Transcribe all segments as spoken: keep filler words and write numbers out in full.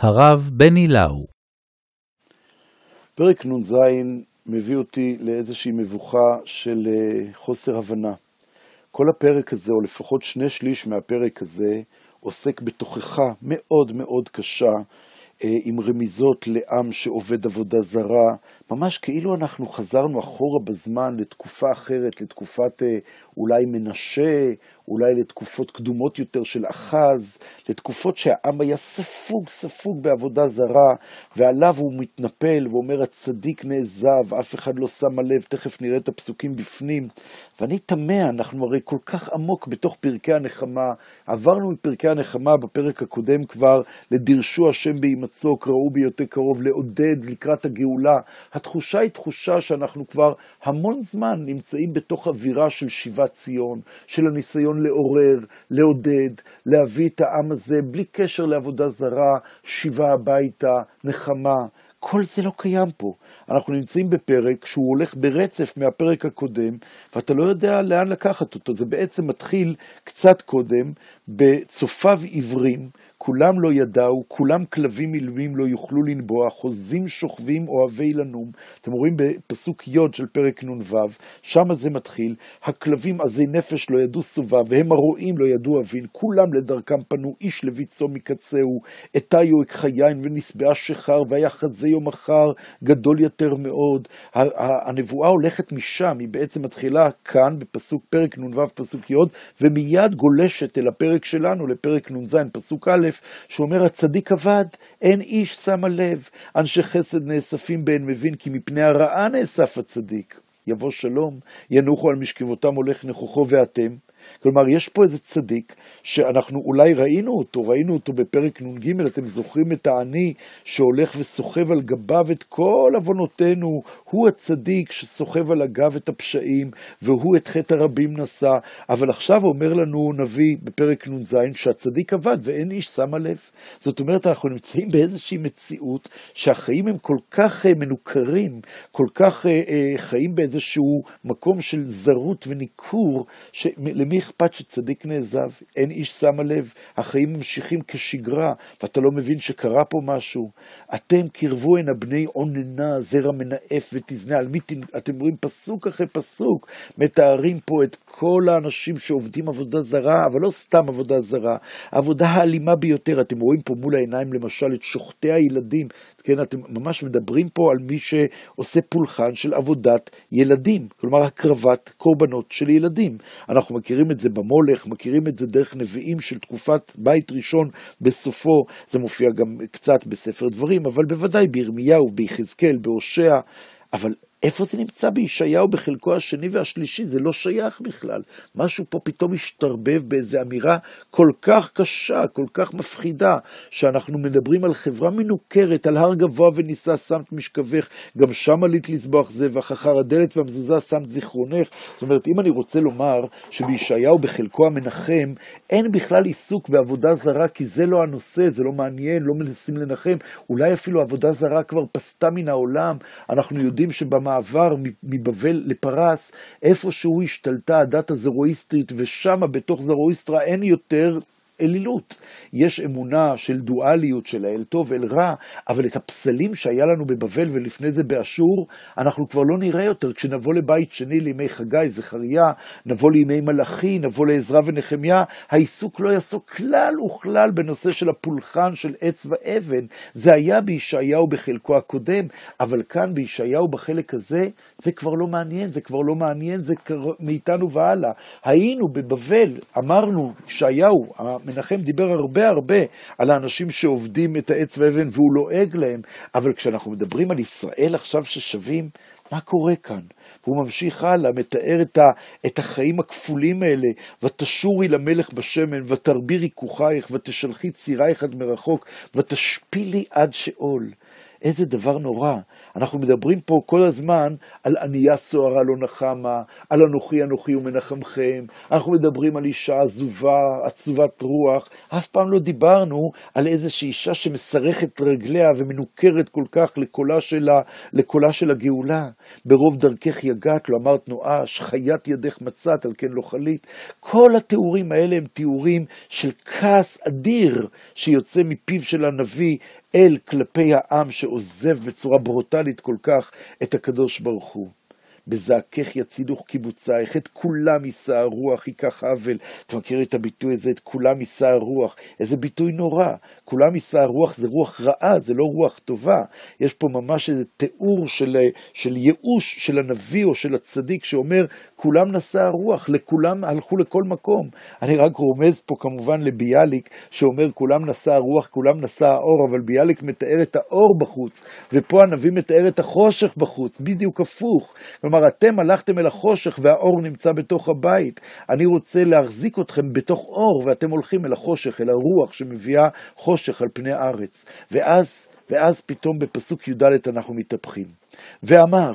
הרב בני לאו. פרק נ"ז מביא אותי לאיזושהי מבוכה של חוסר הבנה. כל הפרק הזה, או לפחות שני שליש מהפרק הזה, עוסק בתוכחה מאוד מאוד קשה, עם רמיזות לעם שעובד עבודה זרה, ממש כאילו אנחנו חזרנו אחורה בזמן לתקופה אחרת, לתקופת אולי מנשה, אולי לתקופות קדומות יותר של אחז, לתקופות שהעם היה ספוג ספוג בעבודה זרה, ועליו הוא מתנפל ואומר הצדיק נעזב, אף אחד לא שם לב, תכף נראה את הפסוקים בפנים. ואני תמה, אנחנו הרי כל כך עמוק בתוך פרקי הנחמה, עברנו מפרקי הנחמה בפרק הקודם כבר, לדרשו השם בהימצאו, קראו ביותר קרוב, לעודד לקראת הגאולה. התחושה היא תחושה שאנחנו כבר המון זמן נמצאים בתוך אווירה של שיבת ציון, של הניסיון לעורר, לעודד, להביא את העם הזה בלי קשר לעבודה זרה, שיבה הביתה, נחמה. כל זה לא קיים פה. אנחנו נמצאים בפרק שהוא הולך ברצף מהפרק הקודם, ואתה לא יודע לאן לקחת אותו. זה בעצם מתחיל קצת קודם, בצופיו עיוורים, כולם לא ידעו, כולם כלבים אילמים לא יוכלו לנבוע, חוזים שוכבים אוהבי לנום. אתם רואים בפסוק י' של פרק נ"ו, שם זה מתחיל, הכלבים עזי נפש לא ידעו סובה, והם הרועים לא ידעו אבין, כולם לדרכם פנו, איש לביצו מקצהו, אתיו אכחיין ונסבעה שחר, והיה חזה יום אחר גדול יותר מאוד. הנבואה הולכת משם, היא בעצם מתחילה כאן בפסוק פרק נ"ו פסוק י', ומיד גולשת אל הפרק שלנו, לפרק נ"ז פסוק א', שאומר הצדיק עבד, אין איש שמה לב, אנשי חסד נאספים בהן מבין, כי מפני הרעה נאסף הצדיק. יבוא שלום, ינוחו על משכבותם הולך נכוחו ואתם. כלומר, יש פה איזה צדיק שאנחנו אולי ראינו אותו, ראינו אותו בפרק נ"ג, אתם זוכרים את העני שהולך וסוחב על גביו את כל עוונותינו, הוא הצדיק שסוחב על הגב את הפשעים, והוא את חטא הרבים נשא, אבל עכשיו אומר לנו נביא בפרק נ"ז שהצדיק עבד ואין איש שמה לב. זאת אומרת, אנחנו נמצאים באיזושהי מציאות שהחיים הם כל כך מנוכרים, כל כך חיים באיזשהו מקום של זרות וניכור, שלמי אכפת שצדיק נעזב, אין איש שמה לב, החיים ממשיכים כשגרה, ואתה לא מבין שקרה פה משהו. אתם קרבו הנה בני עוננה, זרע מנאף ותזנה, על מי אתם רואים פסוק אחרי פסוק, מתארים פה את כל האנשים שעובדים עבודה זרה, אבל לא סתם עבודה זרה, עבודה האלימה ביותר. אתם רואים פה מול העיניים למשל את שוחטי הילדים, כן, אתם ממש מדברים פה על מי שעושה פולחן של עבודת ילדים, כלומר הקרבת קורבנות של ילדים. אנחנו מכירים את זה במולך, מכירים את זה דרך נביאים של תקופת בית ראשון בסופו, זה מופיע גם קצת בספר דברים, אבל בוודאי בירמיהו, ביחזקאל, בהושע, אבל איפה זה נמצא בישעיהו בחלקו השני והשלישי? זה לא שייך בכלל. משהו פה פתאום משתרבב באיזו אמירה כל כך קשה, כל כך מפחידה, שאנחנו מדברים על חברה מנוכרת, על הר גבוה ונישא שמת משכבך, גם שם עלית לזבוח זבח, אחר הדלת והמזוזה שמת זיכרונך. זאת אומרת, אם אני רוצה לומר שבישעיהו בחלקו המנחם, אין בכלל עיסוק בעבודה זרה, כי זה לא הנושא, זה לא מעניין, לא מנסים לנחם, אולי אפילו עבודה זרה כבר פסתה מן העולם. אנחנו יודעים שבמה מעבר מבבל לפרס, איפשהו השתלטה הדת הזרואיסטית, ושם בתוך זרואיסטרה אין יותר אלילות. יש אמונה של דואליות, של האל טוב ואל רע, אבל את הפסלים שהיה לנו בבבל ולפני זה באשור, אנחנו כבר לא נראה יותר. כשנבוא לבית שני לימי חגי, זכריה, נבוא לימי מלאכי, נבוא לעזרא ונחמיה, העיסוק לא יעסוק כלל וכלל בנושא של הפולחן של עץ ואבן. זה היה בישעיהו בחלקו הקודם, אבל כאן בישעיהו בחלק הזה, זה כבר לא מעניין, זה כבר לא מעניין, זה מאיתנו והלאה. היינו בבבל, אמרנו, ישעיהו, מנחם דיבר הרבה הרבה על האנשים שעובדים את העץ ואבן והוא לועג להם, אבל כשאנחנו מדברים על ישראל עכשיו ששווים, מה קורה כאן? והוא ממשיך הלאה, מתאר את, ה, את החיים הכפולים האלה, ותשורי למלך בשמן, ותרבירי כוחייך, ותשלחי צירייך עד מרחוק, ותשפילי עד שאול. איזה דבר נורא. אנחנו מדברים פה כל הזמן על ענייה סוערה לא נחמה, על אנוכי אנוכי ומנחמכם, אנחנו מדברים על אישה עזובה, עצובת רוח, אף פעם לא דיברנו על איזושהי אישה שמסרכת רגליה ומנוכרת כל כך לקולה שלה, לקולה של הגאולה. ברוב דרכך יגעת, לא אמרת נואש, חיית ידך מצאת, על כן לא חלית. כל התיאורים האלה הם תיאורים של כעס אדיר שיוצא מפיו של הנביא אל כלפי העם שעוזב בצורה ברוטלית כל כך את הקדוש ברוך הוא. בזעקך יצילוך קיבוצייך, את כולם יישא הרוח, ייקח עוול. אתה מכיר את הביטוי הזה, את כולם יישא הרוח? איזה ביטוי נורא. כולם יישא הרוח זה רוח רעה, זה לא רוח טובה. יש פה ממש איזה תיאור של, של ייאוש של הנביא או של הצדיק שאומר, כולם נשא הרוח, לכולם הלכו לכל מקום. אני רק רומז פה כמובן לביאליק, שאומר כולם נשא הרוח, כולם נשא האור, אבל ביאליק מתאר את האור בחוץ, ופה הנביא מתאר את החושך בחוץ, בדיוק הפוך. כלומר, אתם הלכתם אל החושך והאור נמצא בתוך הבית. אני רוצה להחזיק אתכם בתוך אור, ואתם הולכים אל החושך, אל הרוח שמביאה חושך על פני הארץ. ואז, ואז פתאום בפסוק י"ד אנחנו מתהפכים. ואמר,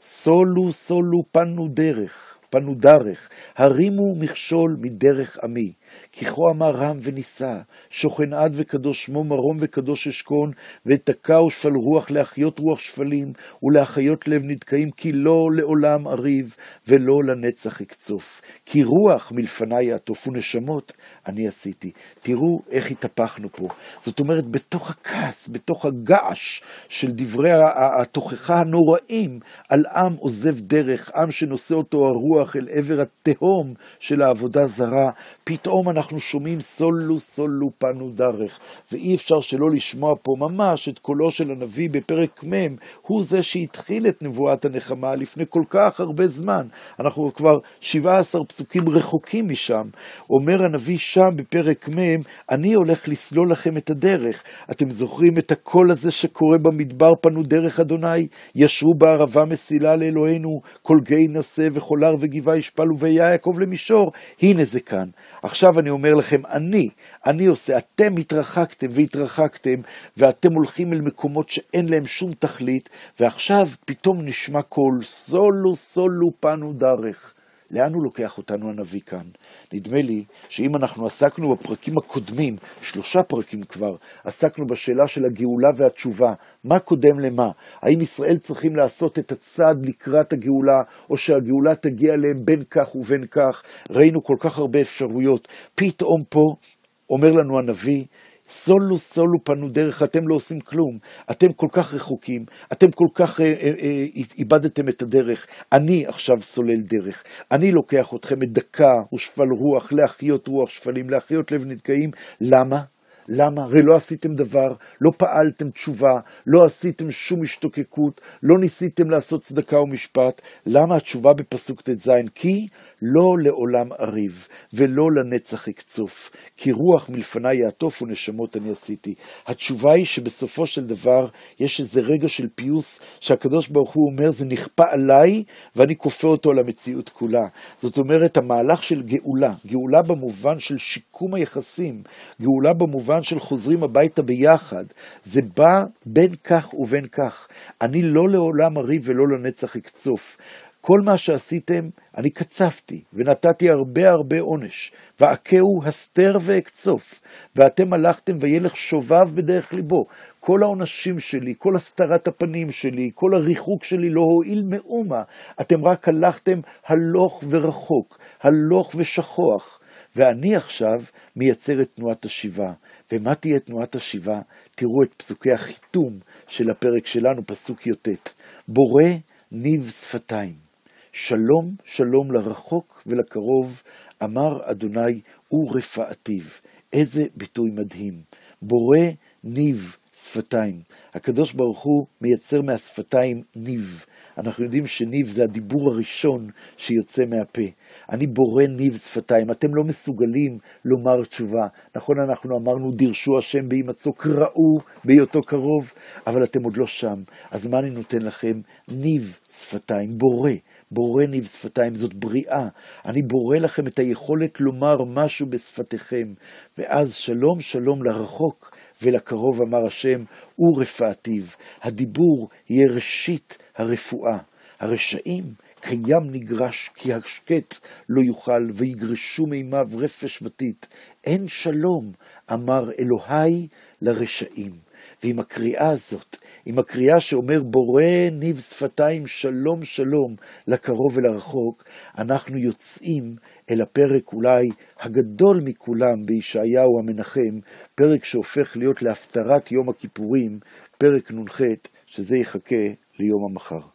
סולו סולו פנו דרך, פנו דרך, הרימו מכשול מדרך עמי. כי כה אמר רם וניסה, שוכן עד וקדוש שמו מרום וקדוש אשכון, ותקע ושפל רוח להחיות רוח שפלים, ולהחיות לב נדכאים, כי לא לעולם אריב, ולא לנצח אקצוף. כי רוח מלפני יעטוף ונשמות אני עשיתי. תראו איך התהפכנו פה. זאת אומרת, בתוך הכעס, בתוך הגעש של דברי התוכחה הנוראים, על עם עוזב דרך, עם שנושא אותו הרוח אל עבר התהום של העבודה זרה, פתאום אנחנו שומעים סולו סולו פנו דרך, ואי אפשר שלא לשמוע פה ממש את קולו של הנביא בפרק מ', הוא זה שהתחיל את נבואת הנחמה לפני כל כך הרבה זמן. אנחנו כבר שבעה עשר פסוקים רחוקים משם. אומר הנביא שם בפרק מ', אני הולך לסלול לכם את הדרך. אתם זוכרים את הקול הזה שקורה במדבר, פנו דרך אדוני, ישרו בערבה מסילה לאלוהינו, כל גיא נשא וכל הר וגבעה ישפלו והיה יעקב למישור. הנה זה כאן. עכשיו אני אומר לכם, אני, אני עושה, אתם התרחקתם והתרחקתם, ואתם הולכים אל מקומות שאין להם שום תכלית, ועכשיו פתאום נשמע קול, סולו סולו פנו דרך. לאן הוא לוקח אותנו הנביא כאן? נדמה לי שאם אנחנו עסקנו בפרקים הקודמים, שלושה פרקים כבר, עסקנו בשאלה של הגאולה והתשובה, מה קודם למה? האם ישראל צריכים לעשות את הצעד לקראת הגאולה, או שהגאולה תגיע להם בין כך ובין כך? ראינו כל כך הרבה אפשרויות. פתאום פה אומר לנו הנביא, סולו סולו פנו דרך, אתם לא עושים כלום, אתם כל כך רחוקים, אתם כל כך אה, אה, אה, איבדתם את הדרך, אני עכשיו סולל דרך, אני לוקח אתכם את דקה ושפל רוח, להחיות רוח שפלים, להחיות לב נדכאים. למה? למה? הרי לא עשיתם דבר, לא פעלתם תשובה, לא עשיתם שום השתוקקות, לא ניסיתם לעשות צדקה ומשפט. למה התשובה בפסוק תז? כי לא לעולם אריב, ולא לנצח אקצוף, כי רוח מלפני יעטוף ונשמות אני עשיתי. התשובה היא שבסופו של דבר יש איזה רגע של פיוס, שהקדוש ברוך הוא אומר, זה נכפה עליי, ואני כופה אותו על המציאות כולה. זאת אומרת, המהלך של גאולה, גאולה במובן של שיקום היחסים, גאולה במובן של חוזרים הביתה ביחד, זה בא בין כך ובין כך. אני לא לעולם אריב ולא לנצח אקצוף. כל מה שעשיתם, אני קצפתי, ונתתי הרבה הרבה עונש, ועקהו הסתר ואקצוף, ואתם הלכתם וילך שובב בדרך ליבו. כל העונשים שלי, כל הסתרת הפנים שלי, כל הריחוק שלי לא הועיל מאומה. אתם רק הלכתם הלוך ורחוק, הלוך ושכוח. ואני עכשיו מייצר את תנועת השיבה. ומה תהיה תנועת השיבה? תראו את פסוקי החיתום של הפרק שלנו, פסוק י"ט. בורא ניב שפתיים, שלום שלום לרחוק ולקרוב, אמר אדוני ורפאתיו. איזה ביטוי מדהים. בורא ניב שפתיים. הקדוש ברוך הוא מייצר מהשפתיים ניב. אנחנו יודעים שניב זה הדיבור הראשון שיוצא מהפה. אני בורא ניב שפתיים. אתם לא מסוגלים לומר תשובה. נכון, אנחנו אמרנו דרשו השם בהימצאו, קראו בהיותו קרוב, אבל אתם עוד לא שם. אז מה אני נותן לכם? ניב שפתיים, בורא. בורא ניב שפתיים, זאת בריאה. אני בורא לכם את היכולת לומר משהו בשפתיכם. ואז שלום שלום לרחוק ולקרוב אמר השם, הוא רפאתיו. הדיבור יהיה ראשית הרפואה. הרשעים קיים נגרש, כי השקט לא יוכל, ויגרשו מימיו רפש ותית. אין שלום, אמר אלוהי לרשעים. ועם הקריאה הזאת, עם הקריאה שאומר בורא ניב שפתיים שלום שלום לקרוב ולרחוק, אנחנו יוצאים אל הפרק אולי הגדול מכולם בישעיהו המנחם, פרק שהופך להיות להפטרת יום הכיפורים, פרק נ"ח, שזה יחכה ליום המחר.